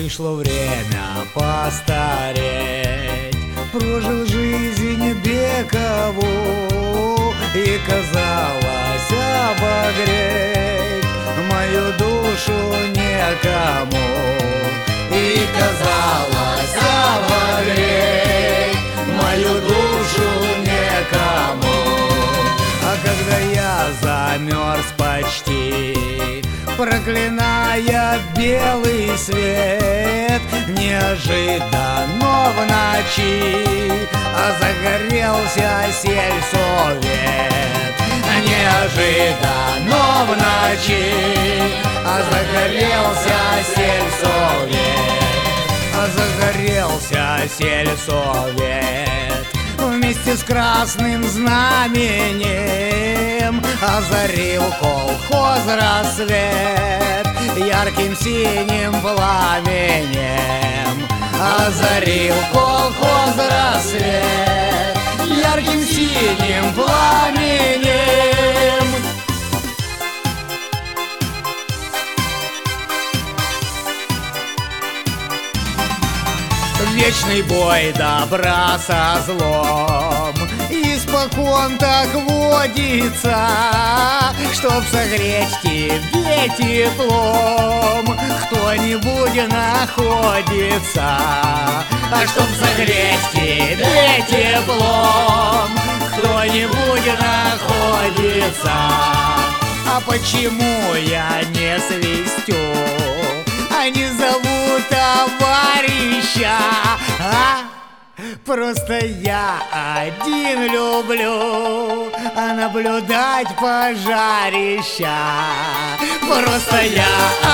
Пришло время постареть. Прожил жизнь вековую, и казалось обогреть мою душу некому. И казалось обогреть мою душу некому. А когда я замерз почти, проклиная белый свет, неожиданно в ночи загорелся сельсовет. Неожиданно в ночи загорелся сельсовет. Загорелся сельсовет. Вместе с красным знаменем озарил колхоз рассвет. Ярким синим пламенем озарил колхоз рассвет. Ярким синим пламенем. Вечный бой добра со злом испокон так водится, чтоб согреть тебе теплом кто-нибудь находится. А чтоб согреть тебе теплом кто-нибудь находится. А почему я не свистю, а не зову товарища? Просто я один люблю наблюдать пожарища. Просто я